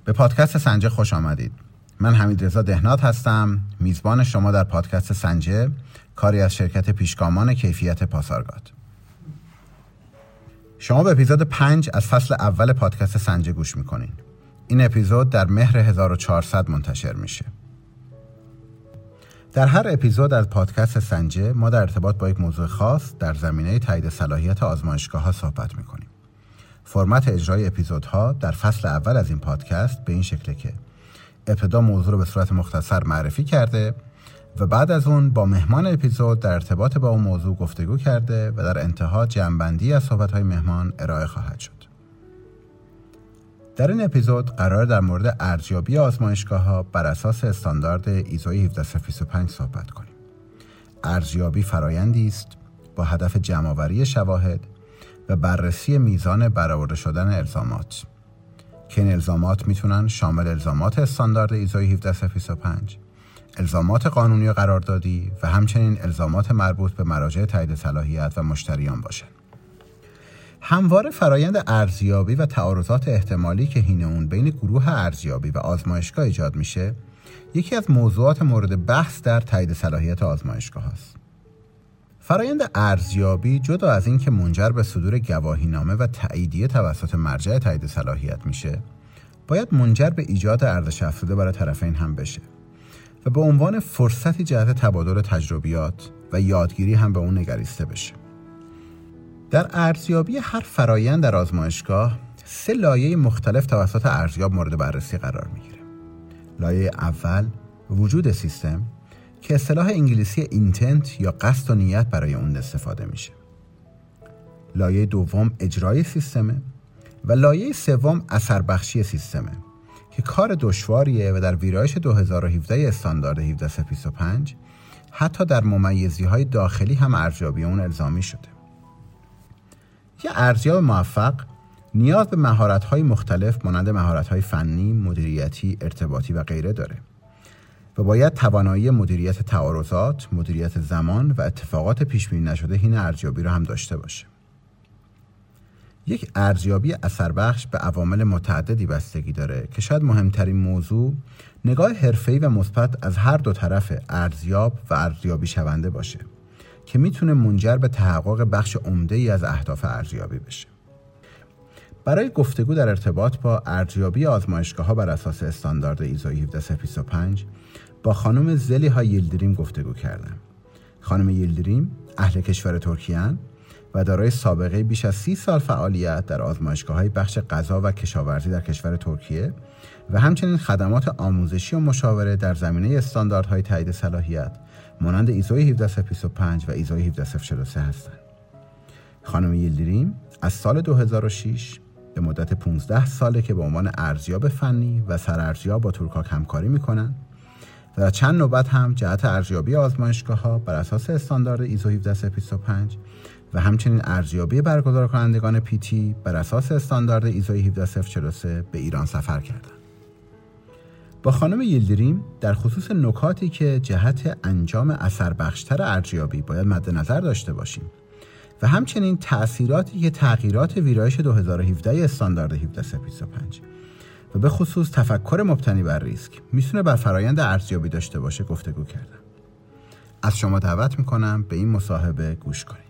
به پادکست سنجه خوش آمدید. من حمیدرضا دهنات هستم، میزبان شما در پادکست سنجه، کاری از شرکت پیشگامان کیفیت پاسارگاد. شما به اپیزود 5 از فصل اول پادکست سنجه گوش میکنین. این اپیزود در مهر 1400 منتشر میشه. در هر اپیزود از پادکست سنجه ما در ارتباط با یک موضوع خاص در زمینه تایید صلاحیت آزمایشگاه‌ها صحبت میکنیم. فرمت اجرای اپیزودها در فصل اول از این پادکست به این شکله که ابتدا موضوع رو به صورت مختصر معرفی کرده و بعد از اون با مهمان اپیزود در ارتباط با اون موضوع گفتگو کرده و در انتها جمع‌بندی از صحبت‌های مهمان ارائه خواهد شد. در این اپیزود قرار در مورد ارزیابی آزمایشگاه‌ها بر اساس استاندارد ایزو 17025 صحبت کنیم. ارزیابی فرایندی است با هدف جمع‌آوری شواهد و بررسی میزان برآورده شدن الزامات که این الزامات میتونن شامل الزامات استاندارد ایزو 17025، الزامات قانونی و قراردادی و همچنین الزامات مربوط به مراجع تایید صلاحیت و مشتریان باشن. همواره فرایند ارزیابی و تعارضات احتمالی که حین اون بین گروه ارزیابی و آزمایشگاه ایجاد میشه، یکی از موضوعات مورد بحث در تایید صلاحیت آزمایشگاه است. فرایند ارزیابی جدا از این که منجر به صدور گواهینامه و تاییدیه توسط مرجع تایید صلاحیت میشه، باید منجر به ایجاد ارزش افزوده برای طرفین هم بشه و به عنوان فرصتی جهت تبادل تجربیات و یادگیری هم به اون نگریسته بشه. در ارزیابی هر فرایند در آزمایشگاه 3 لایه مختلف توسط ارزیاب مورد بررسی قرار میگیره. لایه اول وجود سیستم که اصطلاح انگلیسی اینتنت یا قصد و نیت برای اون استفاده میشه. لایه دوم اجرای سیستمه و لایه سوم اثر بخشی سیستمه که کار دشواریه و در ویرایش 2017 استاندارد 17025 حتی در ممیزی‌های داخلی هم ارزیابی اون الزامی شده. یه ارزیاب موفق نیاز به مهارت‌های مختلف مانند مهارت‌های فنی، مدیریتی، ارتباطی و غیره داره و باید توانایی مدیریت تعارضات، مدیریت زمان و اتفاقات پیش‌بینی نشده حین ارزیابی رو هم داشته باشه. یک ارزیابی اثربخش به عوامل متعددی بستگی داره که شاید مهمترین موضوع نگاه حرفه‌ای و مثبت از هر دو طرف ارزیاب و ارزیابی شونده باشه که میتونه منجر به تحقق بخش عمده‌ای از اهداف ارزیابی بشه. برای گفتگو در ارتباط با ارزیابی آزمایشگاه‌ها بر اساس استاندارد ایزو 17025 با خانم زلیها ییلدریم گفتگو کردم. خانم ییلدریم اهل کشور ترکیه و دارای سابقه بیش از 30 سال فعالیت در آزمایشگاه‌های بخش غذا و کشاورزی در کشور ترکیه و همچنین خدمات آموزشی و مشاوره در زمینه استانداردهای تایید صلاحیت مانند ایزو 17025 و ایزو 17043 هستند. خانم ییلدریم از سال 2006 به مدت 15 ساله که به عنوان ارزیاب فنی و سرارزیاب با تورکاک همکاری میکنن و در چند نوبت هم جهت ارزیابی آزمایشگاه‌ها بر اساس استاندارد ایزو 17025 و همچنین ارزیابی برگزار کنندگان پیتی بر اساس استاندارد ایزو 17043 به ایران سفر کردند. با خانم ییلدریم در خصوص نکاتی که جهت انجام اثربخشتر ارزیابی باید مد نظر داشته باشیم و همچنین تأثیراتی که تغییرات ویرایش 2017 استاندارد 17025 و به خصوص تفکر مبتنی بر ریسک میتونه بر فرایند ارزیابی داشته باشه گفتگو کردم. از شما دعوت میکنم به این مصاحبه گوش کنید.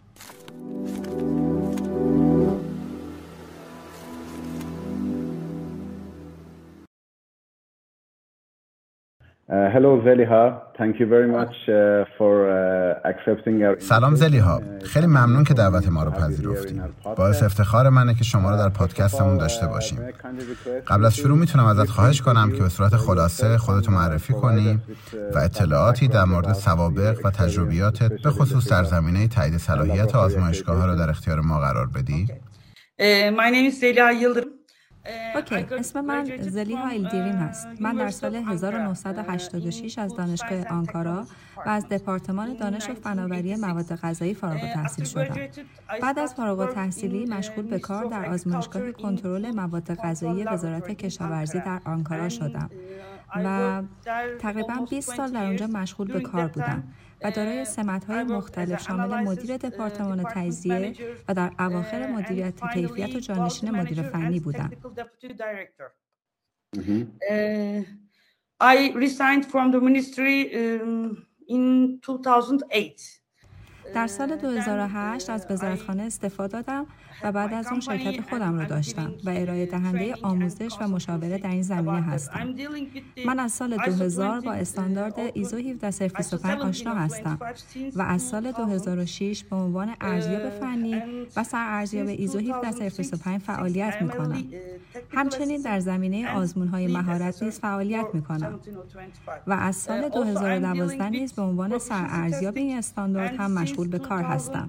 Hello Zeliha, thank you very much for accepting our. سلام زلیها، خیلی ممنون که دعوت ما رو پذیرفتید. باعث افتخار منه که شما رو در پادکستمون داشته باشیم. قبل از شروع میتونم ازت خواهش کنم که به صورت خلاصه خودتو معرفی کنی و اطلاعاتی در مورد سوابق و تجربیاتت به خصوص در زمینه تایید صلاحیت آزمایشگاه‌ها رو در اختیار ما قرار بدی. My name is Zeliha Yıldırım. اوکی، اسم من زلیها ییلدریم هست. من در سال 1986 از دانشگاه آنکارا و از دپارتمان دانش و فناوری مواد غذایی فارغ التحصیل شدم. بعد از فارغ التحصیلی مشغول به کار در آزمایشگاه کنترل مواد غذایی وزارت کشاورزی در آنکارا شدم و تقریباً 20 سال در اونجا مشغول به کار بودم و دارای سمت‌های مختلف شامل مدیر دپارتمان تجزیه و در اواخر مدیریت کیفیت و جانشین مدیر فنی بودم. I resigned from the ministry in 2008. در سال 2008 از وزارتخانه استعفا دادم و بعد از اون شرکت خودم رو داشتم و ارائه دهنده آموزش و مشاوره در این زمینه هستم. من از سال 2000 با استاندارد ایزو 17025 آشنا هستم و از سال 2006 به عنوان ارزیاب فنی و سرارزیاب ایزو 17025 فعالیت می‌کنم. همچنین در زمینه آزمون‌های مهارت نیز فعالیت می‌کنم و از سال 2012 نیز به عنوان سرارزیاب این استاندارد هم مشغول به کار هستم.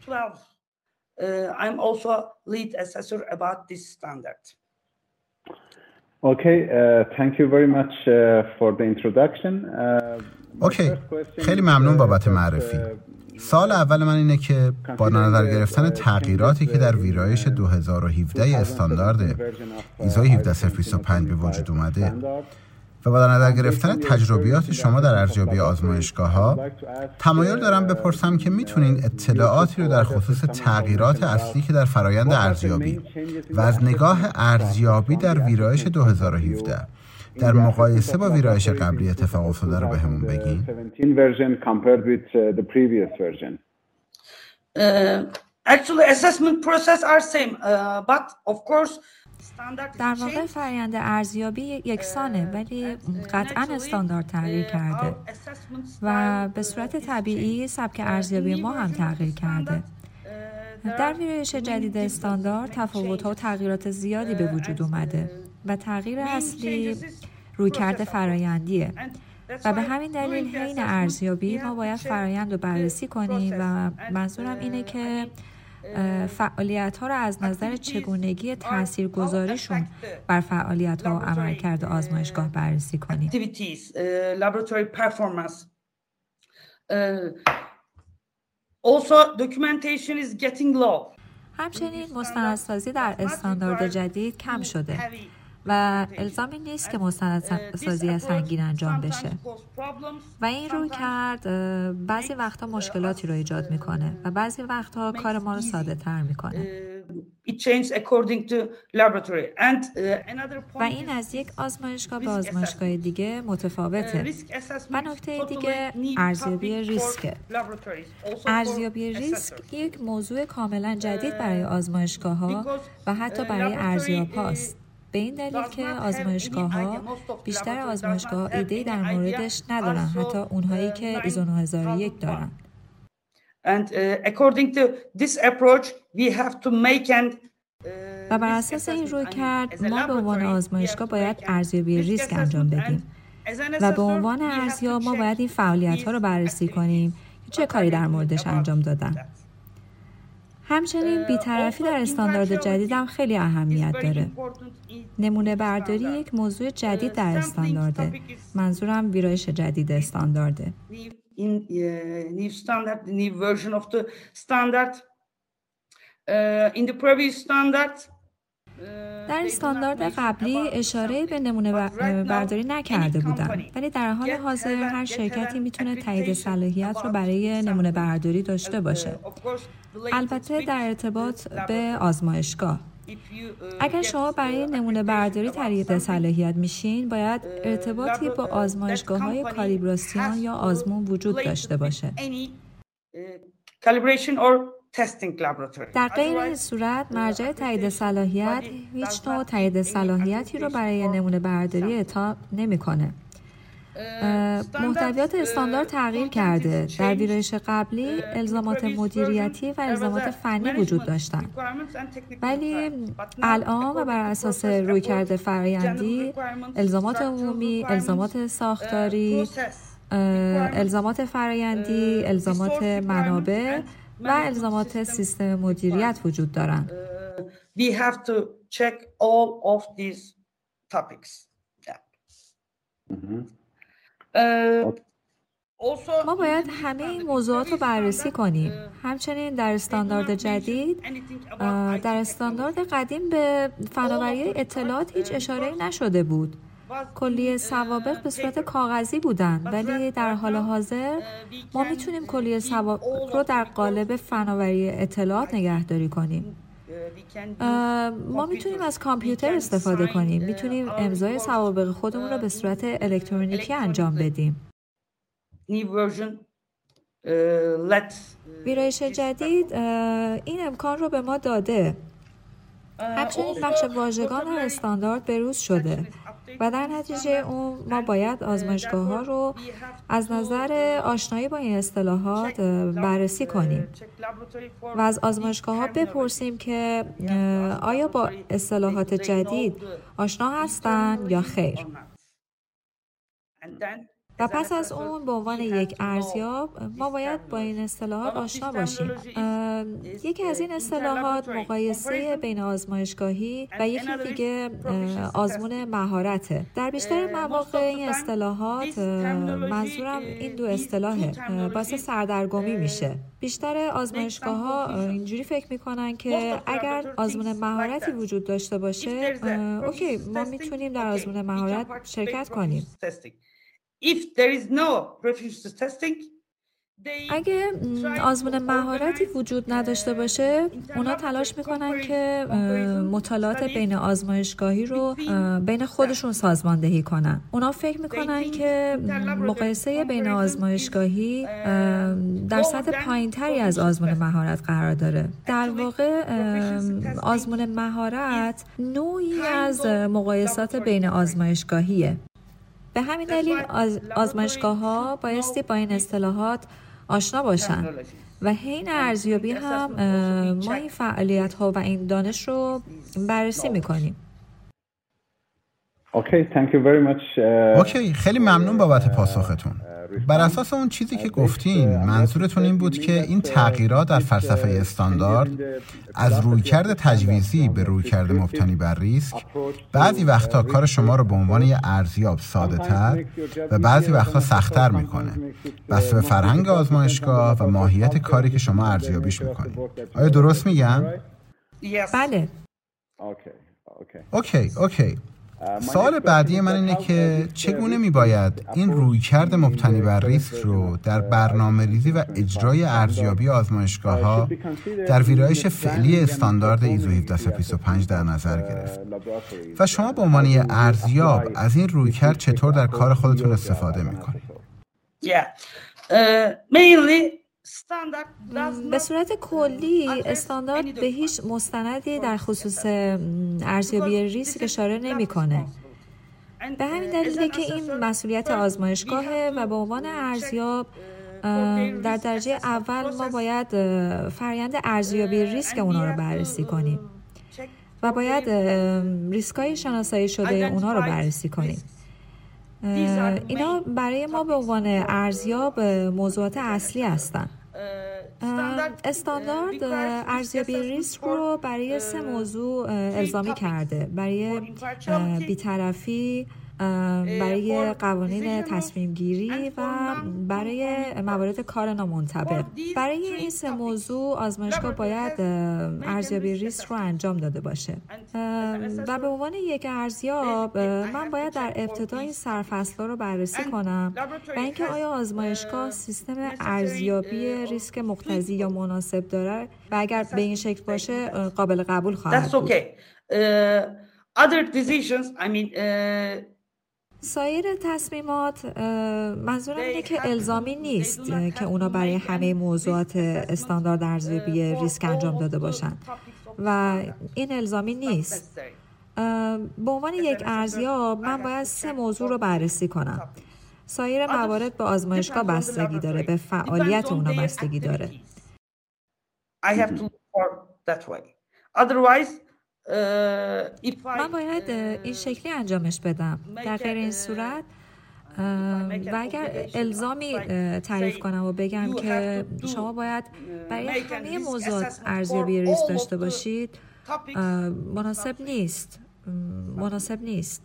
I'm also lead assessor about this standard. Okay, thank you very much for the introduction. اوکی، خیلی ممنون بابت معرفی. سال اول من اینه که با نظر گرفتن تغییراتی که در ویرایش 2017 استاندارد ایزو 17025 به وجود اومده و با نظر گرفتن تجربیات شما در ارزیابی آزمایشگاه‌ها، تمایل دارم بپرسم که میتونین اطلاعاتی رو در خصوص تغییرات اصلی که در فرایند ارزیابی و از نگاه ارزیابی در ویرایش 2017 در مقایسه با ویرایش قبلی اتفاق افتاده رو بهمون بگین؟ Actually, assessment process are same, but of course در واقع فرآیند ارزیابی یکسانه، ولی قطعاً استاندارد تغییر کرده و به صورت طبیعی سبک ارزیابی ما هم تغییر کرده. در ویرایش جدید استاندارد تفاوت‌ها و تغییرات زیادی به وجود اومده و تغییر اصلی رویکرد فرآیندیه و به همین دلیل حین ارزیابی ما باید فرآیند رو بررسی کنیم و منظورم اینه که فعالیت‌ها را از نظر چگونگی تاثیرگذاریشون بر فعالیت‌ها و عملکرد آزمایشگاه بررسی کنیم. Laboratory performance. Also documentation is getting low. همچنین مستندسازی در استاندارد جدید کم شده و الزامی نیست که مستندسازی سنگین انجام بشه و این رویکرد بعضی وقتا مشکلاتی رو ایجاد میکنه و بعضی وقتا کار ما رو ساده تر میکنه و این از یک آزمایشگاه به آزمایشگاه دیگه متفاوته. و نکته دیگه ارزیابی ریسکه. ارزیابی ریسک یک موضوع کاملا جدید برای آزمایشگاه‌ها و حتی برای ارزیاب‌هاست. به این دلیل که آزمایشگاه‌ها بیشتر آزمایشگاه‌ها ایده‌ای در موردش ندارن، حتی اونهایی که ایزو 9001 دارن. و بر اساس این رویکرد ما به عنوان آزمایشگاه باید ارزیابی ریسک انجام بدیم و به عنوان ارزیاب ما باید این فعالیت‌ها رو بررسی کنیم که چه کاری در موردش انجام دادن. همچنین بی‌طرفی در استاندارد جدید هم خیلی اهمیت داره. نمونه برداری یک موضوع جدید در استاندارده. منظورم ویرایش جدید استاندارده. در استاندارد قبلی اشاره به نمونه برداری نکرده بودن، ولی در حال حاضر هر شرکتی میتونه تایید صلاحیت رو برای نمونه برداری داشته باشه. البته در ارتباط به آزمایشگاه. اگر شما برای نمونه برداری تایید صلاحیت میشین، باید ارتباطی با آزمایشگاه‌های کالیبراسیون یا آزمون وجود داشته باشه. در غیر این صورت مرجع تایید صلاحیت هیچ نوع تایید صلاحیتی رو برای نمونه برداری اعطا نمی‌کنه. محتویات استاندارد تغییر کرده. در ویرایش قبلی الزامات مدیریتی و الزامات فنی وجود داشتند، ولی الان و بر اساس رویکرد فرآیندی الزامات عمومی، الزامات ساختاری، الزامات فرآیندی، الزامات منابع و الزامات سیستم مدیریت وجود دارند. We have to check all of these topics. ما باید همه این موضوعات رو بررسی کنیم. همچنین در استاندارد جدید، در استاندارد قدیم به فناوری اطلاعات هیچ اشاره‌ای نشده بود. کلیه سوابق به صورت کاغذی بودند، ولی در حال حاضر ما میتونیم کلیه سوابق رو در قالب فناوری اطلاعات نگهداری کنیم. ما میتونیم از کامپیوتر استفاده کنیم. میتونیم امضای سوابق خودمون رو به صورت الکترونیکی انجام بدیم. ویرایش جدید این امکان رو به ما داده. همچنین بخش واژگان در استاندارد بروز شده و در نتیجه اون ما باید آزمایشگاه‌ها رو از نظر آشنایی با این اصطلاحات بررسی کنیم و از آزمایشگاه‌ها بپرسیم که آیا با اصطلاحات جدید آشنا هستن یا خیر. و پس از اون به عنوان یک ارزیاب ما باید با این اصطلاحات آشنا باشیم. یکی از این اصطلاحات مقایسه بین آزمایشگاهی و یکی دیگه آزمون مهارته. در بیشتر مواقع این اصطلاحات منظورم این دو اصطلاحه باعث سردرگمی میشه. بیشتر آزمایشگاه‌ها اینجوری فکر میکنن که اگر آزمون مهارتی وجود داشته باشه اوکی ما میتونیم در آزمون مهارت شرکت کنیم. اگه آزمون مهارتی وجود نداشته باشه اونا تلاش میکنن که مطالعات بین آزمایشگاهی رو بین خودشون سازماندهی کنن. اونا فکر میکنن که مقایسه بین آزمایشگاهی در سطح پایینتری از آزمون مهارت قرار داره. در واقع آزمون مهارت نوعی از مقایسات بین آزمایشگاهیه. به همین دلیل آزمایشگاه‌ها بایستی با این اصطلاحات آشنا باشن و حین ارزیابی هم ما این فعالیت‌ها و این دانش رو بررسی می‌کنیم. اوکی، خیلی ممنون بابت پاسختون. بر اساس اون چیزی که گفتین منظورتون این بود که این تغییرات در فلسفه استاندارد از رویکرد تجویزی به رویکرد مبتنی بر ریسک بعضی وقتا کار شما رو به عنوان یه ارزیاب ساده‌تر و بعضی وقتا سخت‌تر میکنه بسته به فرهنگ آزمایشگاه و ماهیت کاری که شما ارزیابیش میکنید. آیا درست میگم؟ بله. اوکی. سوال بعدی من اینه که چگونه میباید این رویکرد مبتنی بر ریسک رو در برنامه‌ریزی و اجرای ارزیابی آزمایشگاه‌ها در ویرایش فعلی استاندارد ایزو 17025 در نظر گرفت و شما به عنوان یه ارزیاب از این رویکرد چطور در کار خودتون استفاده میکنید؟ به صورت کلی استاندارد به هیچ مستندی در خصوص ارزیابی ریسک اشاره نمی‌کنه. به همین دلیله که این مسئولیت آزمایشگاهه و به عنوان ارزیاب در درجه اول ما باید فرآیند ارزیابی ریسک اونا رو بررسی کنیم و باید ریسک‌های شناسایی شده اونا رو بررسی کنیم. اینا برای ما به عنوان ارزیاب موضوعات اصلی هستن. استاندارد ارزیابی ریسک رو برای 3 موضوع الزامی کرده: برای بی‌طرفی، برای قوانین تصمیم گیری و برای موارد کار نامنطبق. برای این 3 موضوع آزمایشگاه باید ارزیابی ریسک رو انجام داده باشه و به عنوان یک ارزیاب من باید در ابتدا این سرفصل‌ها رو بررسی کنم و اینکه آیا آزمایشگاه سیستم ارزیابی ریسک مقتضی یا مناسب داره و اگر به این شکل باشه قابل قبول خواهد بود. سایر تصمیمات منظورم اینه که الزامی نیست که اونا برای همه موضوعات استاندارد ارزیابی ریسک انجام داده باشن و این الزامی نیست. به عنوان یک ارزیاب من باید 3 موضوع رو بررسی کنم. سایر موارد به آزمایشگاه بستگی داره، به فعالیت اونا بستگی داره. من باید این شکلی انجامش بدم. در غیر این صورت و اگر الزامی تعریف کنم و بگم که شما باید برای همه موضوعات ارزیابی ریسک داشته باشید مناسب نیست.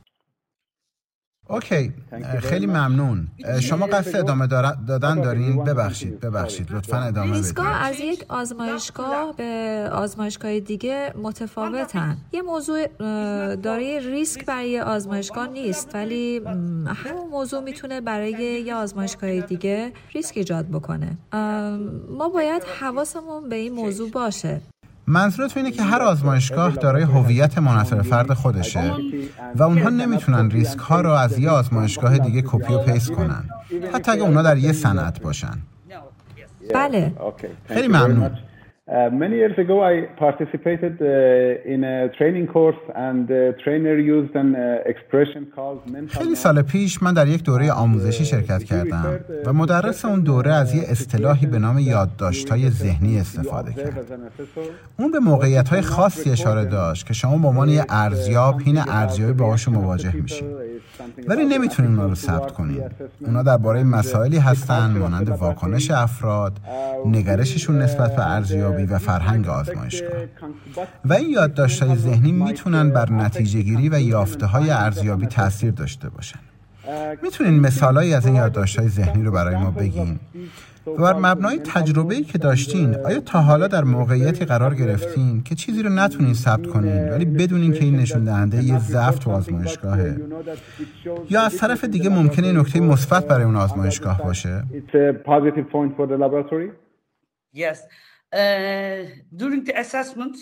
اوکی، خیلی ممنون. شما قصد ادامه دادن دارین؟ ببخشید لطفاً ادامه بدید. ریسک‌ها از یک آزمایشگاه به آزمایشگاه دیگه متفاوتن. یه موضوع دارای ریسک برای آزمایشگاه نیست ولی همون موضوع میتونه برای یه آزمایشگاه دیگه ریسک ایجاد بکنه. ما باید حواسمون به این موضوع باشه. منظورتون اینه که هر آزمایشگاه دارای هویت منحصر فرد خودشه و اونها نمیتونن ریسک ها رو از یه آزمایشگاه دیگه کپی و پیست کنن، حتی اگه اونا در یه صنعت باشن. بله. خیلی ممنون. Many years ago, I participated in a training course, and the trainer used an expression called mental. خیلی سال پیش من در یک دوره آموزشی شرکت کردم و مدرس اون دوره از یه اصطلاحی به نام یادداشت‌های ذهنی استفاده کرد. اون به موقعیت‌های خاصی اشاره داشت که شما به عنوان یه ارزیاب حین ارزیابی باهاشون مواجه میشین، ولی نمیتونین اونا رو ثبت کنین. اونا درباره مسائلی هستن مانند واکنش افراد، نگرششون نسبت به ارزیابی و فرهنگ آزمایشگاه. و این یادداشت‌های ذهنی میتونن بر نتیجه گیری و یافته‌های ارزیابی تاثیر داشته باشن. میتونین مثالایی از این یادداشت‌های ذهنی رو برای ما بگین؟ و بر مبنای تجربه‌ای که داشتین، آیا تا حالا در موقعیتی قرار گرفتین که چیزی رو نتونین ثبت کنین ولی بدونین که این نشون دهنده یه ضعف تو آزمایشگاهه؟ یا از طرف دیگه ممکنه نکته مثبت برای اون آزمایشگاه باشه؟ Yes. During the assessment,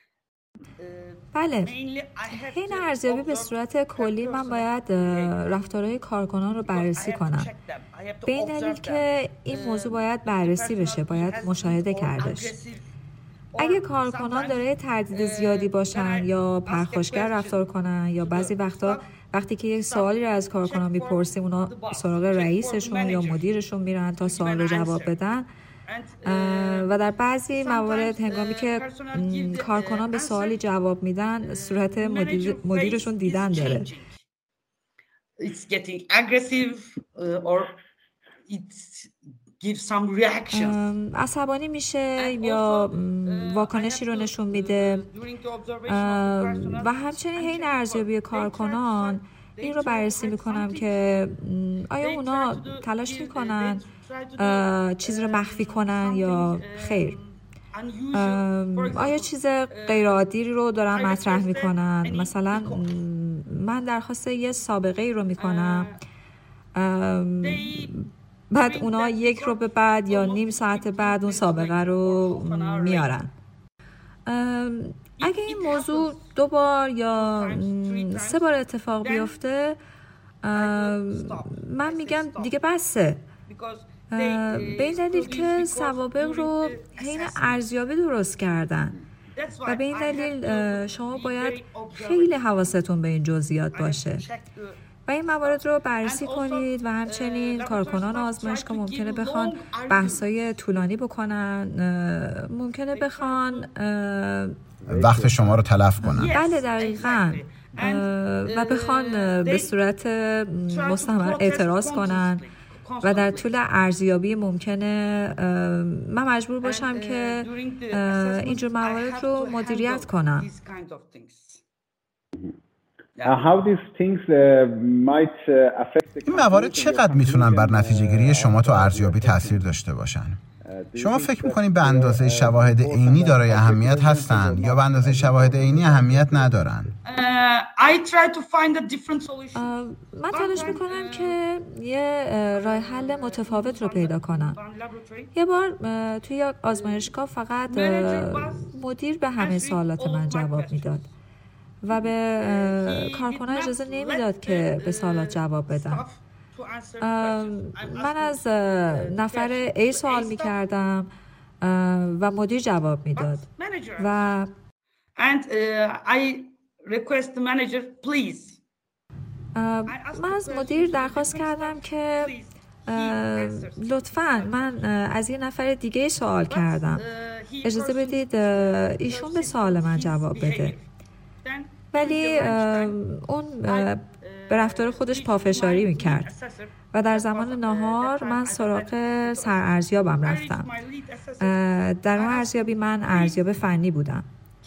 بله. حین ارزیابی به صورت کلی من باید رفتارهای کارکنان رو بررسی کنم. به این دلیل که این موضوع باید بررسی بشه، باید مشاهده کردش. اگه کارکنان دارای تردید زیادی باشن یا پرخاشگر رفتار کنن یا بعضی وقتا وقتی که یک سوالی رو از کارکنان میپرسیم اونا سراغ رئیسشون یا مدیرشون میرن تا سوال رو جواب بدن، و در بعضی موارد هنگامی که کارکنان به سوالی جواب میدن صورت مدیرشون دیدن داره. It's getting aggressive or it gives some reactions. عصبانی میشه یا واکنشی رو نشون میده. و همچنین حین ارزیابی کارکنان این رو بررسی میکنم که آیا اونا تلاش میکنن چیز رو مخفی کنن یا خیر، آیا چیز غیر عادی رو دارن مطرح میکنن. مثلا من درخواست یه سابقه ای رو میکنم، بعد اونا یک رو به بعد یا نیم ساعت بعد اون سابقه رو میارن. اگه این موضوع 2 بار یا 3 بار اتفاق بیفته من میگم دیگه بسه، به این دلیل که سوابق رو حین ارزیابی درست کردن و به این دلیل شما باید خیلی حواستون به این جزئیات باشه و این موارد رو بررسی کنید. و همچنین کارکنان آزمایشگاه ممکنه بخوان بحث‌های طولانی بکنن، ممکنه بخوان وقت شما رو تلف کنن. بله دقیقاً. و بخوان به صورت مستمر اعتراض کنن و در طول ارزیابی ممکنه من مجبور باشم که اینجور موارد رو مدیریت کنم. این موارد چقدر میتونن بر نتیجه گیری شما تو ارزیابی تاثیر داشته باشن؟ شما فکر میکنید به اندازه شواهد عینی دارای اهمیت هستن یا به اندازه شواهد عینی اهمیت ندارن؟ من تلاش میکنم که یه راه حل متفاوت رو پیدا کنم. یه بار توی آزمایشگاه فقط مدیر به همه سوالات من جواب میداد و به کارکنان اجازه نمیداد که به سوالات جواب بدم. من از نفر A سوال میکردم و مدیر جواب میداد و من از مدیر درخواست کردم که لطفاً من از یه نفر دیگه سوال کردم، اجازه بدید ایشون به سوال من جواب بده. ولی اون به رفتار خودش پافشاری میکرد و در زمان ناهار من سراغ سرارزیابم رفتم. در اون ارزیابی من ارزیاب فنی بودم.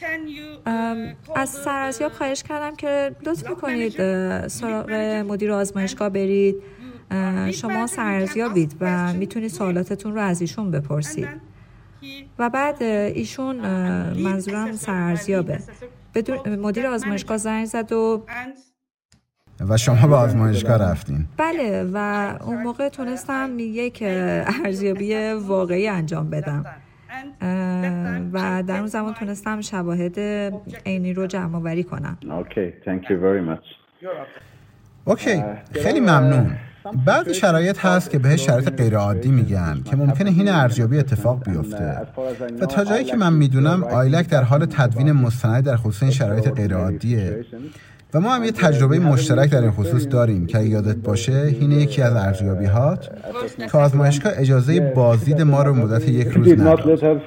از سرارزیاب خواهش کردم که لطف میکنید سراغ مدیر آزمایشگاه برید، شما سرارزیابید و میتونید سوالاتتون رو از ایشون بپرسید. و بعد ایشون، منظورم سرارزیابه، مدیر آزمایشگاه زنگ زد و شما به آزمایشگاه رفتین؟ بله، و اون موقع تونستم یک ارزیابی واقعی انجام بدم و در اون زمان تونستم شواهد عینی رو جمع آوری کنم. Thank you very much. اوکی، خیلی ممنون. بعضی شرایط هست که بهش شرایط غیرعادی میگن که ممکنه حین ارزیابی اتفاق بیفته و تا جایی که من میدونم آیلک در حال تدوین مستندی در خصوص این شرایط غیرعادیه و ما هم یه تجربه مشترک در این خصوص داریم که یادت باشه حین یکی از ارزیابی‌هات که آزمایشگاه اجازه بازدید ما رو مدت 1 روز نداد.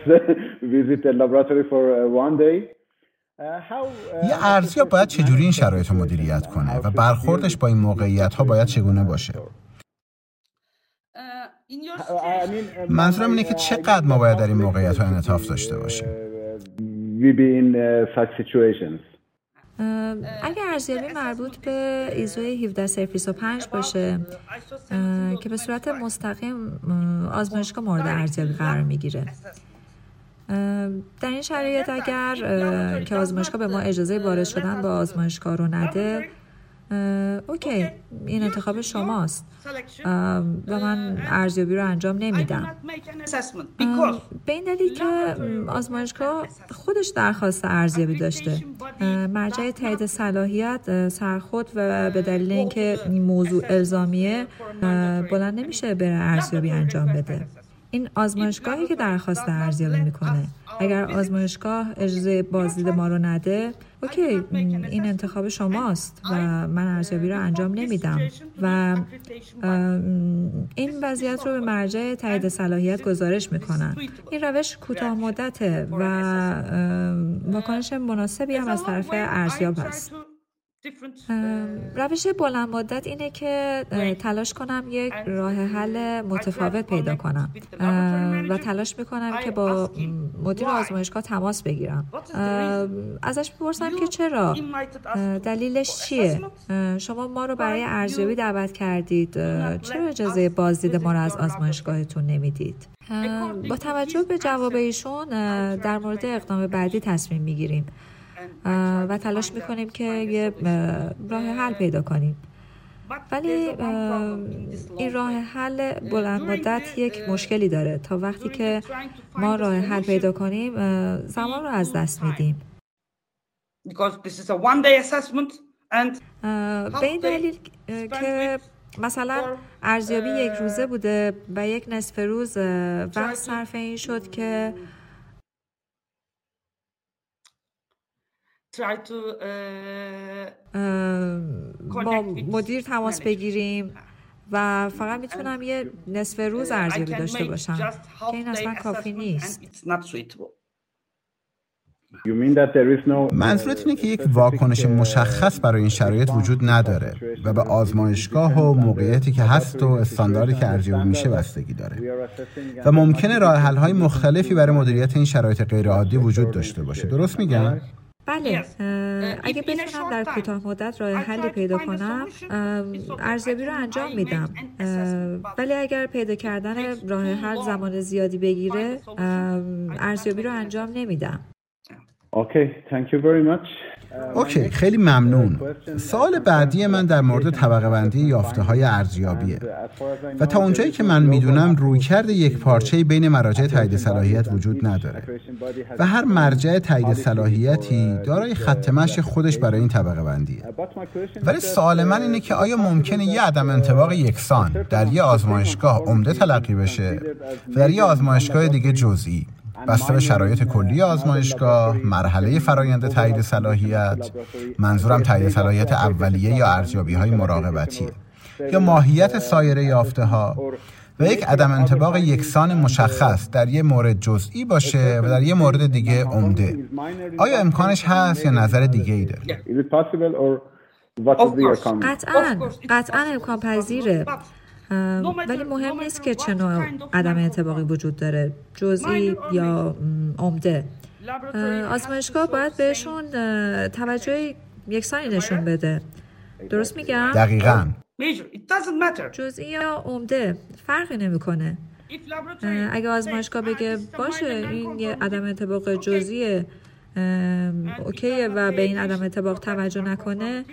یه ارزیاب باید چجوری این شرایط رو مدیریت کنه و برخوردش با این موقعیت‌ها باید چگونه باشه؟ منظورم اینه که چقدر ما باید در این موقعیت‌ها انعطاف داشته باشیم. اگر ارزیابی مربوط به ایزو 1735 باشه که به صورت مستقیم آزمایشگاه مورد ارزیابی قرار میگیره، در این شرایط اگر که آزمایشگاه به ما اجازه وارد شدن به آزمایشگاه رو نده، اوکی، این انتخاب شماست و من ارزیابی رو انجام نمیدم. به این دلیل که آزمایشگاه خودش درخواست ارزیابی داشته. مرجع تایید صلاحیت سرخود و به دلیل اینکه این موضوع الزامیه بلند نمیشه بره ارزیابی انجام بده. این آزمایشگاهی که درخواست ارزیابی میکنه. اگر آزمایشگاه اجازه بازدید ما رو نده، اوکی، این انتخاب شماست و من ارزیابی رو انجام نمیدم و این وضعیت رو به مرجع تایید صلاحیت گزارش میکنن. این روش کوتاه مدته و واکنش مناسبی هم از طرف ارزیاب هست. روش بلند مدت اینه که تلاش کنم یک راه حل متفاوت پیدا کنم و تلاش میکنم که با مدیر آزمایشگاه تماس بگیرم. ازش بپرسم که چرا؟ دلیلش چیه؟ شما ما رو برای ارزیابی دعوت کردید، چرا اجازه بازدید ما رو از آزمایشگاهتون نمیدید؟ با توجه به جواب ایشون در مورد اقدام بعدی تصمیم میگیریم و تلاش میکنیم که یه راه حل پیدا کنیم. ولی این راه حل بلند مدت یک مشکلی داره. تا وقتی که ما راه حل پیدا کنیم زمان رو از دست میدیم. به این دلیل که مثلا ارزیابی 1 روزه بوده و 1 نصف روز وقت صرف این شد که با مدیر تماس بگیریم و فقط میتونم یه نصف روز ارزیابی داشته باشم که این اصلا کافی نیست. منظورت اینه که یک واکنش مشخص برای این شرایط وجود نداره و به آزمایشگاه و موقعیتی که هست و استانداردی که ارزیابی میشه بستگی داره و ممکنه راه حل‌های مختلفی برای مدیریت این شرایط غیرعادی وجود داشته باشه. درست میگم؟ بله، اگه بتونم در کوتاه مدت راه حلی پیدا کنم ارزیابی رو انجام میدم، ولی اگر پیدا کردن راه حل زمان زیادی بگیره ارزیابی رو انجام نمیدم. اوکی، خیلی ممنون. سوال بعدی من در مورد طبقه بندی یافته‌های ارزیابیه و تا اونجایی که من میدونم رویکرد یک پارچه‌ای بین مراجع تایید صلاحیت وجود نداره و هر مرجع تایید صلاحیتی دارای خط مشی خودش برای این طبقه بندیه. ولی سوال من اینه که آیا ممکنه یه عدم انطباق یکسان در یه آزمایشگاه عمده تلقی بشه و در یه آزمایشگاه دیگه جزئی، بسته به شرایط کلی آزمایشگاه، مرحله فرآیند تایید صلاحیت، منظورم تایید صلاحیت اولیه یا ارزیابی‌های مراقبتی، یا ماهیت سایر یافته‌ها و یک عدم انطباق یکسان مشخص در یک مورد جزئی باشه و در یک مورد دیگه عمده. آیا امکانش هست یا نظر دیگه‌ای داری؟ قطعاً امکان پذیره. ولی مهم نیست که چه نوع عدم انطباقی وجود داره، جزئی یا عمده. آزمایشگاه باید بهشون توجه یکسانی نشون بده. درست میگم؟ دقیقاً. جزئی یا عمده فرقی نمیکنه. اگه آزمایشگاه بگه باشه این یه عدم انطباق جزئیه، اوکیه و به این عدم انطباق توجه نکنه،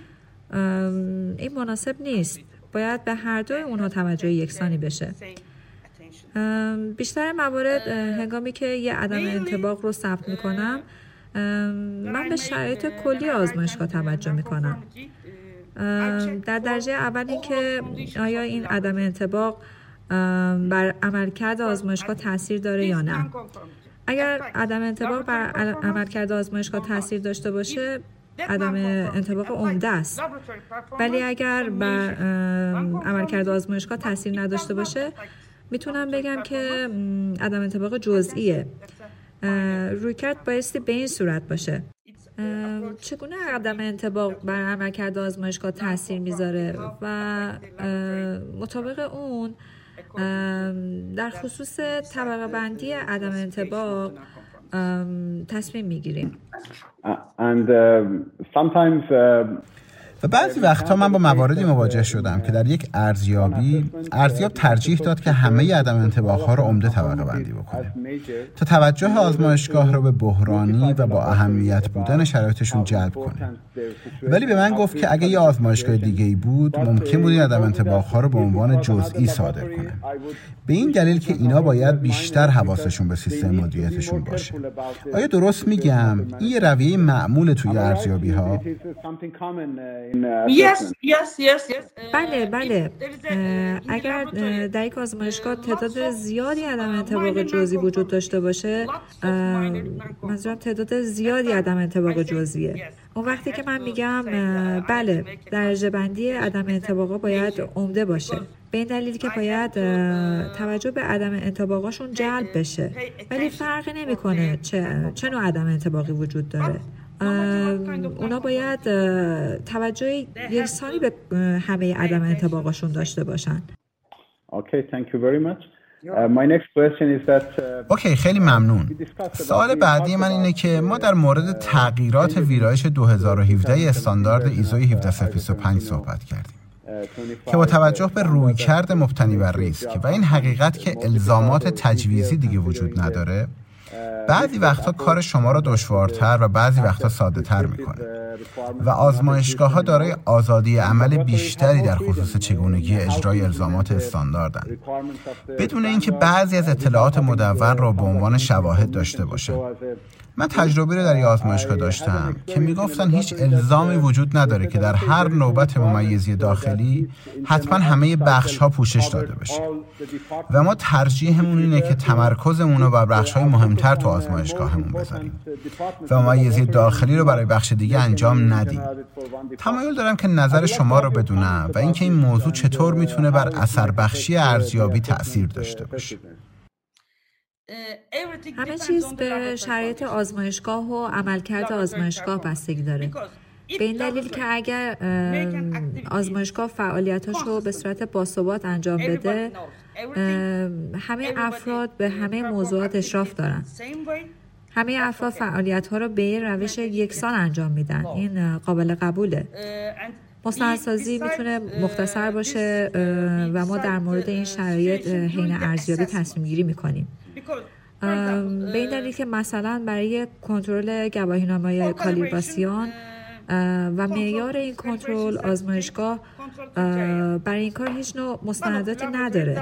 این مناسب نیست. باید به هر دوی اونها توجه یکسانی بشه. بیشتر موارد هنگامی که یه عدم انطباق رو ثبت میکنم من به شرایط کلی آزمایشگاه توجه میکنم. در درجه اول این که آیا این عدم انطباق بر عملکرد آزمایشگاه تاثیر داره یا نه. اگر عدم انطباق بر عملکرد آزمایشگاه تاثیر داشته باشه عدم انطباق عمده است، ولی اگر بر عملکرد آزمایشگاه تاثیر نداشته باشه میتونم بگم که عدم انطباق جزئیه. رویکرد بایستی به این صورت باشه. چگونه عدم انطباق بر عملکرد آزمایشگاه تاثیر میذاره و مطابق اون در خصوص طبقه بندی عدم انطباق تصمیم میگیریم. و بعضی وقتها من با مواردی مواجه شدم که در یک ارزیاب ترجیح داد که همه عدم انطباق‌ها رو عمده طبقه بندی بکنه تا توجه آزمایشگاه رو به بحرانی و با اهمیت بودن شرایطشون جلب کنه. ولی به من گفت که اگه یه آزمایشگاه دیگه‌ای بود ممکن بود این عدم انطباق‌ها رو به عنوان جزئی صادر کنه، به این دلیل که اینا باید بیشتر حواسشون به سیستم مدیریتشون باشه. آیا درست میگم؟ این یه رویه معمول توی ارزیابی‌ها؟ بله. اگر در یک آزمایشگاه تعداد زیادی عدم انطباق جزئی وجود داشته باشه، منظورم تعداد زیادی عدم انطباق جزئیه، اون وقتی که من میگم بله درجه بندی عدم انطباقا باید عمده باشه، به این دلیل که باید توجه به عدم انطباقاشون جلب بشه، ولی فرقی نمیکنه چه نوع عدم انطباقی وجود داره. اونا باید توجه یکسانی به همه عدم انطباقاشون داشته باشن. اوکی، خیلی ممنون. سوال بعدی من اینه که ما در مورد تغییرات ویرایش 2017 استاندارد ایزو 17025 صحبت کردیم که با توجه به رویکرد مبتنی بر ریسک و این حقیقت که الزامات تجویزی دیگه وجود نداره، بعضی وقتا کار شما را دشوارتر و بعضی وقتا ساده تر میکنه و آزمایشگاه‌ها دارای آزادی عمل بیشتری در خصوص چگونگی اجرای الزامات استانداردن، بدون اینکه بعضی از اطلاعات مدون را به عنوان شواهد داشته باشه. من تجربه رو در یک آزمایشگاه داشتم که میگفتن هیچ الزامی وجود نداره که در هر نوبت ممیزی داخلی حتما همه بخش‌ها پوشش داده بشه و ما ترجیحمون اینه که تمرکزمون رو بر بخش‌های مهمتر تو آزمایشگاهمون بذاریم و ممیزی داخلی رو برای بخش دیگه انجام ندیم. تمایل دارم که نظر شما رو بدونم و اینکه این موضوع چطور میتونه بر اثر بخشی ارزیابی تأثیر داشته باشه. همه چیز به شرایط آزمایشگاه و عملکرد آزمایشگاه بستگی داره. به این دلیل که اگر آزمایشگاه فعالیتاشو به صورت باثبات انجام بده، همه افراد به همه موضوعات اشراف دارن. همه افراد فعالیت‌ها رو به روش یکسان انجام میدن. این قابل قبوله. مستندسازی میتونه مختصر باشه و ما در مورد این شرایط حین ارزیابی تصمیم گیری میکنیم. به این دلیل که مثلا برای کنترل گواهینامه‌های کالیبراسیون و معیار این کنترل آزمایشگاه برای این کار هیچ نوع مستنداتی نداره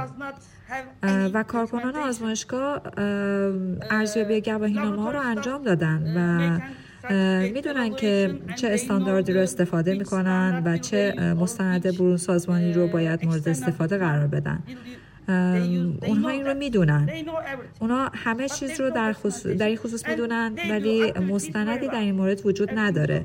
و کارکنان آزمایشگاه ارزیابی گواهینامه‌ها رو انجام دادن و میدونن که چه استانداردی رو استفاده میکنن و چه مستند برون سازمانی رو باید مورد استفاده قرار بدن. اونها این رو میدونن. اونها همه چیز رو در این خصوص میدونن، ولی مستندی در این مورد وجود نداره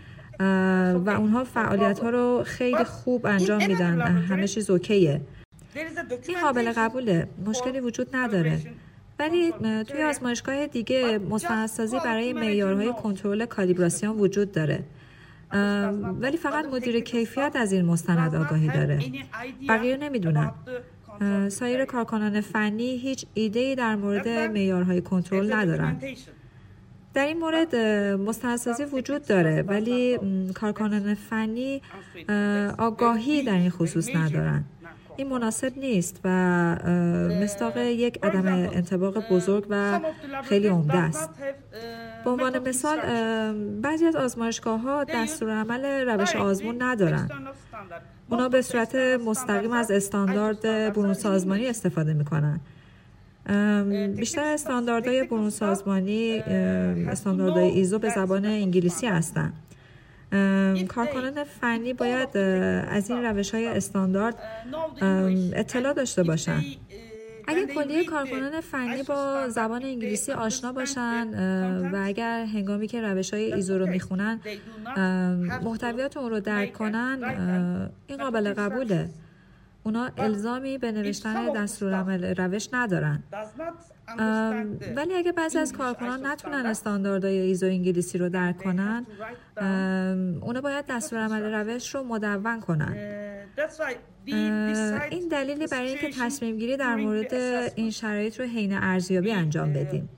و اونها فعالیت ها رو خیلی خوب انجام میدن. همه چیز اوکیه. این قابل قبوله. مشکلی وجود نداره. ولی توی آزمایشگاه دیگه مستندسازی برای معیارهای کنترل کالیبراسیون وجود داره، ولی فقط مدیر کیفیت از این مستند آگاهی داره. بقیه نمیدونن. سایر کارکنان فنی هیچ ایده‌ای در مورد معیارهای کنترل ندارن. در این مورد مستندسازی وجود داره، ولی کارکنان فنی آگاهی در این خصوص ندارن. این مناسب نیست و مصداق یک عدم انطباق بزرگ و خیلی عمده است. به عنوان مثال بعضی از آزمایشگاه‌ها دستورالعمل روش آزمون ندارن. اونا به صورت مستقیم از استاندارد برون سازمانی استفاده میکنن. بیشتر استانداردهای برون سازمانی استانداردهای ایزو به زبان انگلیسی هستن. کارکنان فنی باید از این روش‌های استاندارد اطلاع داشته باشن. اگر کلیه کارکنان فنی با زبان انگلیسی آشنا باشن و اگر هنگامی که روش‌های ایزو رو میخونن محتویات اون رو درک کنن، این قابل قبوله. اونا الزامی به نوشتن دستورالعمل روش ندارن. ولی اگه بعضی از کارکنان نتونن استانداردهای ایزو انگلیسی رو درک کنن، اونا باید دستورالعمل روش رو مدون کنن. این دلیلی برای اینکه تصمیم گیری در مورد این شرایط رو حین ارزیابی انجام بدیم.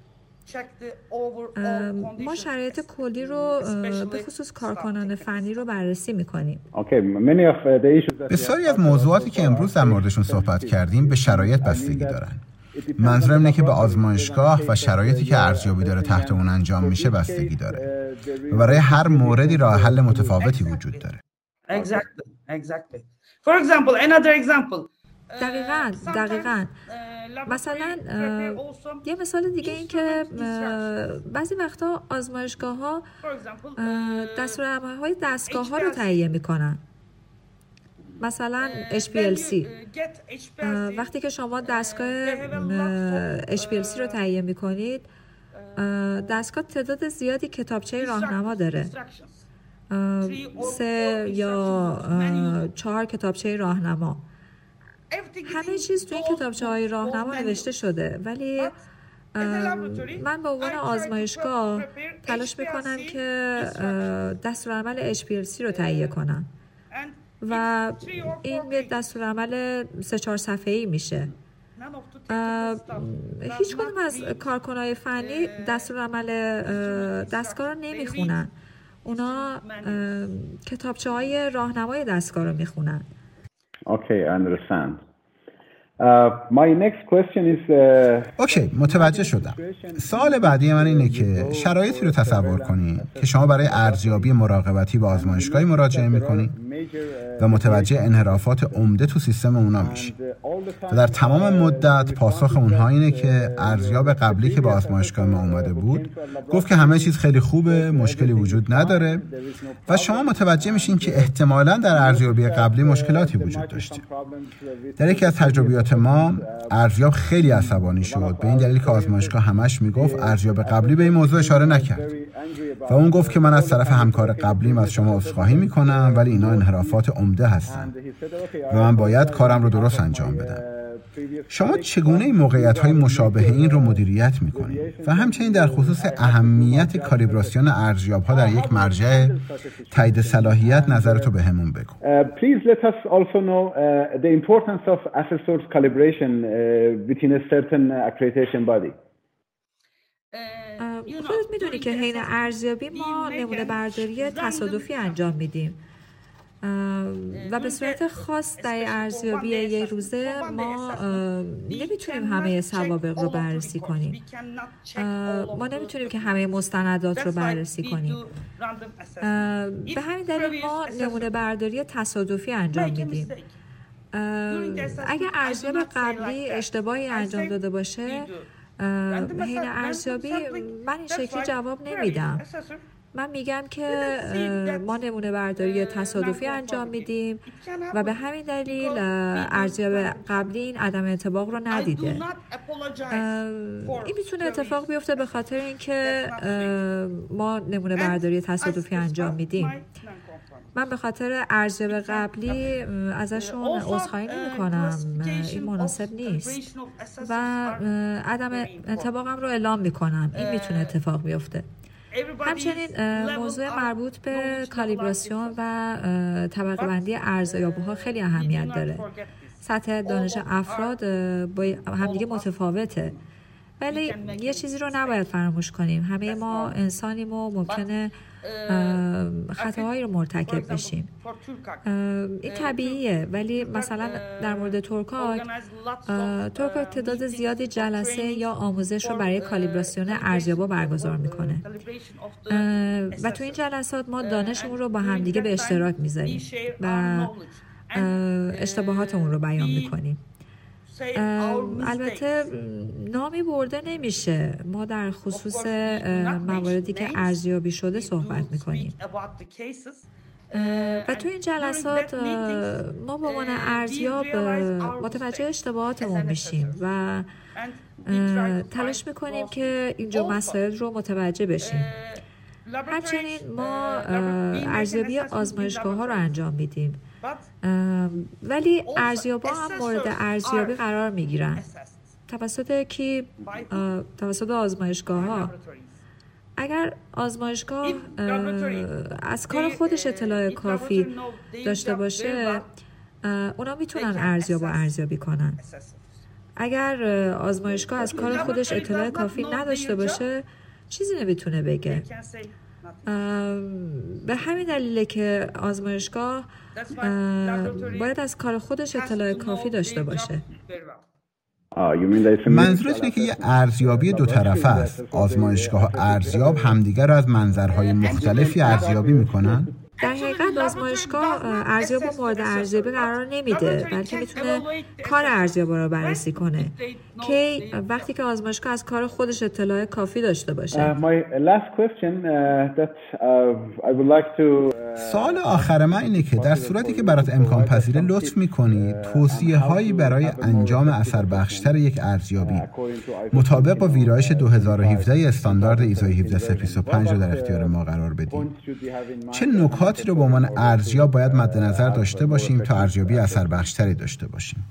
ما شرایط کلی رو به خصوص کارکنان فنی رو بررسی می‌کنیم. بسیاری از موضوعاتی که امروز در موردشون صحبت کردیم به شرایط بستگی دارن. منظورم اینه که به آزمایشگاه و شرایطی که ارزیابی داره تحت اون انجام میشه بستگی داره و برای هر موردی راه حل متفاوتی وجود داره. Exactly. For example, another example. دقیقاً. مثلا یه مثال دیگه این که بعضی وقتا آزمایشگاه‌ها دستورالعمل‌های دستگاه‌ها رو تهیه می‌کنن. مثلا HPLC. وقتی که شما دستگاه HPLC رو تهیه می‌کنید، دستگاه تعداد زیادی کتابچه راهنما داره. 3 یا 4 کتابچه راهنما. همه چیز توی این کتابچه‌های راهنما نوشته شده، ولی من به عنوان آزمایشگاه تلاش میکنم که دستورالعمل HPLC رو تهیه کنم و این به دستورالعمل 3-4 صفحه‌ای میشه. هیچ کدوم از کارکنای فنی دستورالعمل دستگاه رو نمیخونن. اونا کتابچه‌های راهنمای دستگاه رو میخونن. Okay, I understand. My next question is اوکی، متوجه شدم. سوال بعدی من اینه که شرایطی رو تصور کنید که شما برای ارزیابی مراقبتی به آزمایشگاهی مراجعه میکنید و متوجه انحرافات عمده تو سیستم اونا میشید و در تمام مدت پاسخ اونها اینه که ارزیاب قبلی که به آزمایشگاه ما اومده بود گفت که همه چیز خیلی خوبه، مشکلی وجود نداره و شما متوجه میشین که احتمالاً در ارزیابی قبلی مشکلاتی وجود داشته. در یکی از تجربیات ما ارزیاب خیلی عصبانی شد به این دلیل که آزمایشگاه همش میگفت ارزیاب قبلی به این موضوع اشاره نکرد و اون گفت که من از طرف همکار قبلیم از شما عذرخواهی میکنم، ولی اینا انحرافات عمده هستن و من باید کارم رو درست انجام بدم. شما چگونه این موقعیت‌های مشابه این رو مدیریت می‌کنید و همچنین در خصوص اهمیت کالیبراسیون ارزیاب‌ها در یک مرجع تایید صلاحیت نظرتو بهمون بگو. Please let us also know the importance of assessor's calibration within a certain accreditation body. خودت میدونی که حین ارزیابی ما نمونه برداری تصادفی انجام میدیم و به صورت خاص در ارزیابی یک روزه ما نمیتونیم همه سوابق رو بررسی کنیم. ما نمیتونیم که همه مستندات رو بررسی کنیم. به همین دلیل ما نمونه برداری تصادفی انجام میدیم. اگر ارزیاب قبلی اشتباهی انجام داده باشه، حین ارزیابی من این شکلی جواب نمیدم. من میگم که ما نمونه برداری تصادفی انجام میدیم و به همین دلیل ارزیاب قبلی این عدم انطباق رو ندیده. این میتونه اتفاق بیفته به خاطر اینکه ما نمونه برداری تصادفی انجام میدیم. من به خاطر ارزیاب قبلی ازشون عذرخواهی نمی‌کنم، این مناسب نیست و عدم انطباقم رو اعلام میکنم. این میتونه اتفاق بیفته. همچنین موضوع مربوط به کالیبراسیون و طبقه بندی ارزیابی‌ها خیلی اهمیت داره. سطح دانش افراد با همدیگه متفاوته، ولی یه چیزی رو نباید فراموش کنیم. همه ما انسانیم و ممکنه خطاهایی رو مرتکب بشیم. این طبیعیه، ولی مثلا در مورد تورکاک تعداد زیادی جلسه یا آموزش رو برای کالیبراسیون ارزیابا برگزار میکنه و تو این جلسات ما دانشمون رو با همدیگه به اشتراک میذاریم و اشتباهاتمون رو بیان میکنیم. البته نامی برده نمیشه. ما در خصوص مواردی که ارزیابی شده صحبت میکنیم و تو این جلسات ما به عنوان ارزیاب متوجه اشتباهاتمون میشیم و تلاش میکنیم که اینجا مسائل رو متوجه بشیم. همچنین ما ارزیابی آزمایشگاه ها رو انجام میدیم، ولی ارزیابا هم مورد ارزیابی قرار میگیرن. توسط کی؟ توسط آزمایشگاه ها. اگر آزمایشگاه از کار خودش اطلاع کافی داشته باشه، اونا میتونن ارزیابی کنن. اگر آزمایشگاه از کار خودش اطلاع کافی نداشته باشه، چیزی نمیتونه بگه. به همین دلیله که آزمایشگاه باید از کار خودش اطلاع کافی داشته باشه. منظورت اینه که یه ارزیابی دو طرفه است. آزمایشگاه و ارزیاب همدیگر رو از منظرهای مختلفی ارزیابی میکنن؟ در حقیقت آزمایشگاه ارزیاب رو مورد ارزیابی قرار نمیده، بلکه میتونه کار ارزیاب رو بررسی کنه که وقتی که آزمایشگاه از کار خودش اطلاع کافی داشته باشه. سوال آخر من اینه که در صورتی که برات امکان پذیره لطف میکنی توصیه هایی برای انجام اثر بخشتر یک ارزیابی مطابق با ویرایش 2017 استاندارد ایزو 17325 رو در اختیار ما قرار بدیم. چه نکاتی رو به عنوان ارزیاب باید مد نظر داشته باشیم تا ارزیابی اثر بخشتری داشته باشیم؟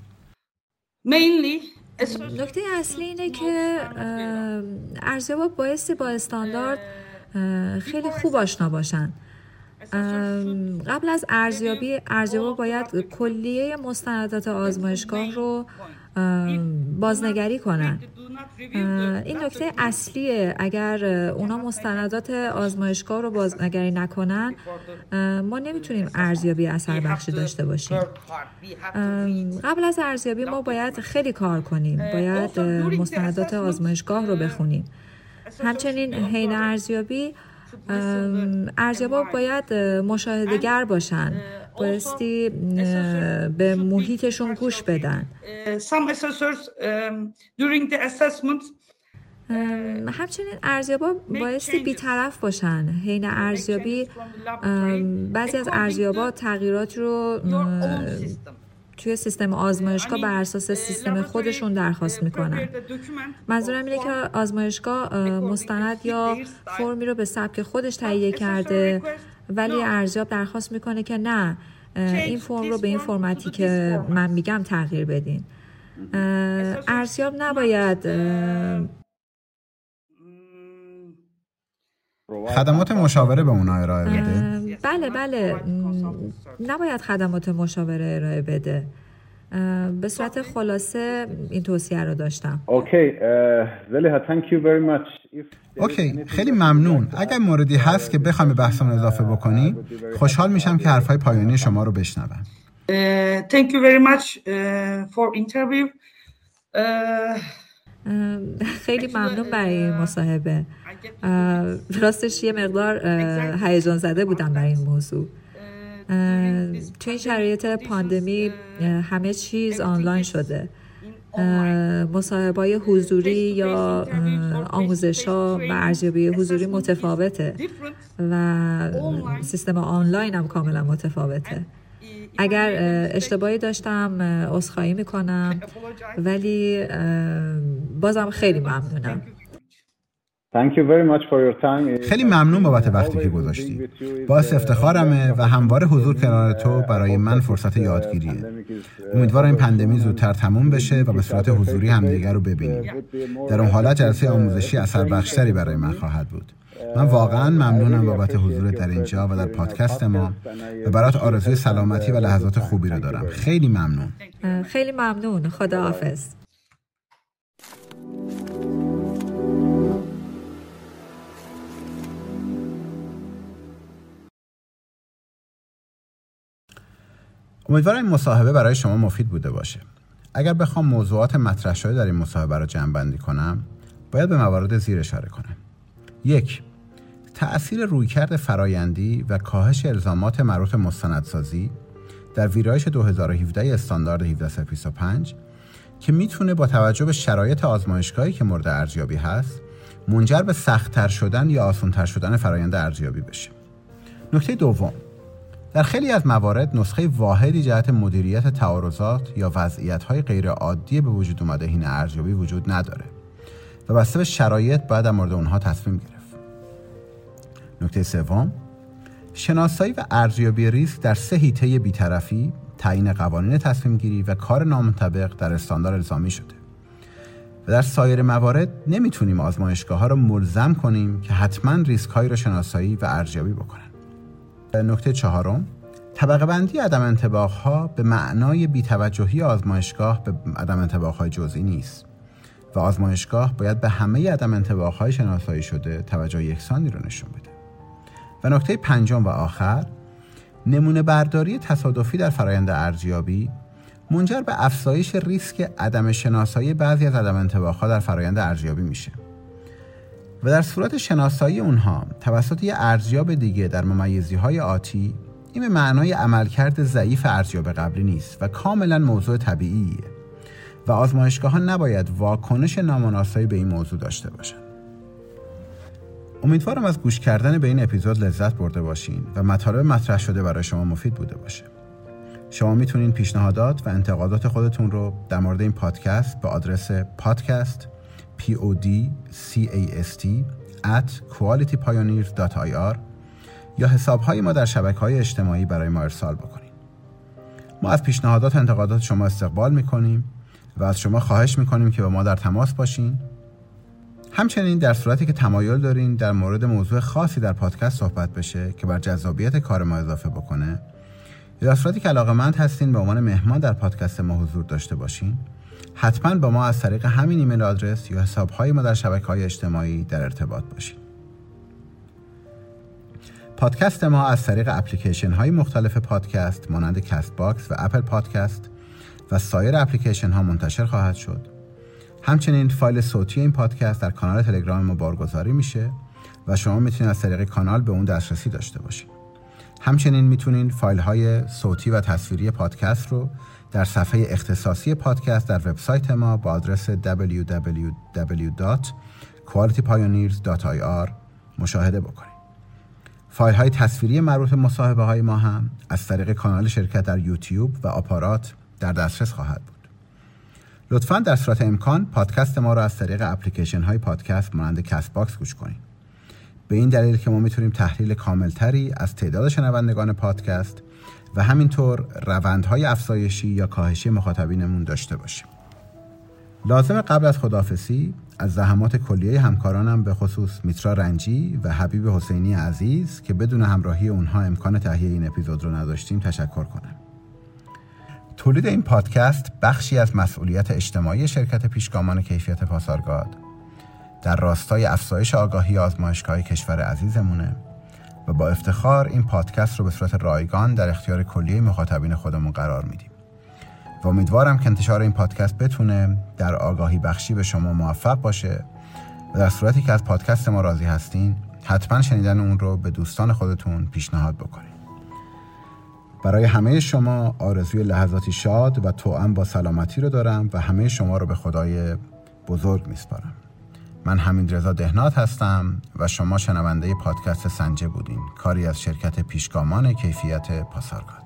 نکته اصلی اینه که ارزیابا بایستی با استاندارد خیلی خوب آشنا باشن. قبل از ارزیابا باید کلیه مستندات آزمایشگاه رو بازنگری کنن. این نکته اصلیه. اگر اونا مستندات آزمایشگاه رو بازنگری نکنن، ما نمیتونیم ارزیابی اثر بخشی داشته باشیم. قبل از ارزیابی ما باید خیلی کار کنیم. باید مستندات آزمایشگاه رو بخونیم. همچنین حین ارزیابا باید مشاهده‌گر باشن، بایستی به محیطشون گوش بدن. همچنین ارزیابا بایستی بی‌طرف باشن. حین ارزیابی بعضی از ارزیابا تغییرات رو توی سیستم آزمایشگاه بر اساس سیستم خودشون درخواست میکنن. منظورم اینه که آزمایشگاه مستند یا فرمی رو به سبک خودش تهیه کرده، ولی ارزیاب درخواست میکنه که نه، این فرم رو به این فرمتی که من میگم تغییر بدین. ارزیاب نباید خدمات مشاوره به اونا ارائه بده؟ بله، نباید خدمات مشاوره ارائه بده. به صورت خلاصه این توصیه رو داشتم. اوکی، خیلی ممنون. اگر موردی هست که بخوام به بحثمون اضافه بکنی، خوشحال میشم که حرفای پایانی شما رو بشنوم. Thank you very much for interview. خیلی ممنون برای این مصاحبه. راستش یه مقدار هیجان زده بودم برای این موضوع. توی شرایط پاندمی همه چیز آنلاین شده. مصاحبه‌های حضوری یا آموزش‌ها و ارزیابی حضوری متفاوته و سیستم آنلاین هم کاملا متفاوته. اگر اشتباهی داشتم عذرخواهی میکنم، ولی بازم خیلی ممنونم. خیلی ممنون بابت وقتی که گذاشتی. باعث افتخارمه و همواره حضور کنار تو برای من فرصت یادگیریه. امیدوارم این پاندمی زودتر تموم بشه و به صورت حضوری همدیگر رو ببینیم. در اون حالت جلسه آموزشی اثر بخشتری برای من خواهد بود. من واقعا ممنونم بابت حضور در اینجا و در پادکست ما و برات آرزوی سلامتی و لحظات خوبی رو دارم. خیلی ممنون. خیلی ممنون. خداحافظ. امیدوارم این مصاحبه برای شما مفید بوده باشه. اگر بخوام موضوعات مطرح شده در این مصاحبه رو جمع‌بندی کنم، باید به موارد زیر اشاره کنم. 1. تأثیر رویکرد فرایندی و کاهش الزامات مربوط مستندسازی در ویرایش 2017 استاندارد 17325 که میتونه با توجه به شرایط آزمایشگاهی که مورد ارزیابی هست منجر به سخت‌تر شدن یا آسان‌تر شدن فرایند ارزیابی بشه. نکته دوم، در خیلی از موارد نسخه واحدی جهت مدیریت تعارضات یا وضعیت‌های غیر عادی به وجود اومده حین ارزیابی وجود نداره و بسته به شرایط باید در مورد اونها تصمیم گرفت. نکته سوم، شناسایی و ارزیابی ریسک در 3 حیطه بی‌طرفی، تعیین قوانین تصمیم گیری و کار نامطابق در استاندارد الزامی شده و در سایر موارد نمیتونیم آزمایشگاه‌ها را ملزم کنیم که حتما ریسک‌هایی را شناسایی و ارزیابی بکنن. نکته چهارم، طبقه بندی عدم انطباق‌ها به معنای بی‌توجهی آزمایشگاه به عدم انطباق‌های جزئی نیست و آزمایشگاه باید به همه عدم انطباق‌های شناسایی شده توجه یکسانی را نشون بده. و نکته پنجم و آخر، نمونه برداری تصادفی در فرآیند ارزیابی منجر به افزایش ریسک عدم شناسایی بعضی از عدم انطباق‌ها در فرآیند ارزیابی میشه و در صورت شناسایی اونها توسط یک ارزیاب دیگه در ممیزی‌های آتی، این به معنای عملکرد ضعیف ارزیاب قبلی نیست و کاملا موضوع طبیعیه و آزمایشگاه‌ها نباید واکنش نامناسبی به این موضوع داشته باشن. امیدوارم از گوش کردن به این اپیزود لذت برده باشین و مطالب مطرح شده برای شما مفید بوده باشه. شما میتونین پیشنهادات و انتقادات خودتون رو در مورد این پادکست به آدرس podcast @qualitypioneers.ir یا حساب‌های ما در شبکه‌های اجتماعی برای ما ارسال بکنید. ما از پیشنهادات و انتقادات شما استقبال می‌کنیم و از شما خواهش می‌کنیم که با ما در تماس باشین. همچنین در صورتی که تمایل دارین در مورد موضوع خاصی در پادکست صحبت بشه که بر جذابیت کار ما اضافه بکنه، یا در صورتی که علاقه‌مند هستین به عنوان مهمان در پادکست ما حضور داشته باشین، حتما با ما از طریق همین ایمیل آدرس یا حساب‌های ما در شبکه‌های اجتماعی در ارتباط باشین. پادکست ما از طریق اپلیکیشن‌های مختلف پادکست مانند کست باکس و اپل پادکست و سایر اپلیکیشن‌ها منتشر خواهد شد. همچنین فایل صوتی این پادکست در کانال تلگرام ما بارگذاری میشه و شما میتونید از طریق کانال به اون دسترسی داشته باشید. همچنین میتونید فایل‌های صوتی و تصویری پادکست رو در صفحه اختصاصی پادکست در وبسایت ما با آدرس www.qualitypioneers.ir مشاهده بکنید. فایل‌های تصویری مربوط به مصاحبه‌های ما هم از طریق کانال شرکت در یوتیوب و آپارات در دسترس خواهد بود. لطفاً در صورت امکان پادکست ما را از طریق اپلیکیشن‌های پادکست مانند کست باکس گوش کنید. به این دلیل که ما میتونیم تحلیل کاملتری از تعداد شنوندگان پادکست و همینطور روندهای افزایشی یا کاهشی مخاطبینمون داشته باشیم. لازم قبل از خداحافظی از زحمات کلیه همکارانم به خصوص میترا رنجی و حبیب حسینی عزیز که بدون همراهی اونها امکان تهیه این اپیزود رو نداشتیم تشکر کنم. تولید این پادکست بخشی از مسئولیت اجتماعی شرکت پیشگامان کیفیت پاسارگاد در راستای افزایش آگاهی آزمایشگاهی کشور عزیزمونه و با افتخار این پادکست رو به صورت رایگان در اختیار کلیه مخاطبین خودمون قرار میدیم و امیدوارم که انتشار این پادکست بتونه در آگاهی بخشی به شما موفق باشه و در صورتی که از پادکست ما راضی هستین حتما شنیدن اون رو به دوستان خودتون پیشنهاد بکنید. برای همه شما آرزوی لحظاتی شاد و توأم با سلامتی رو دارم و همه شما رو به خدای بزرگ میسپارم. من حمیدرضا دهنات هستم و شما شنونده پادکست سنجه بودین، کاری از شرکت پیشگامان کیفیت پاسارگاد.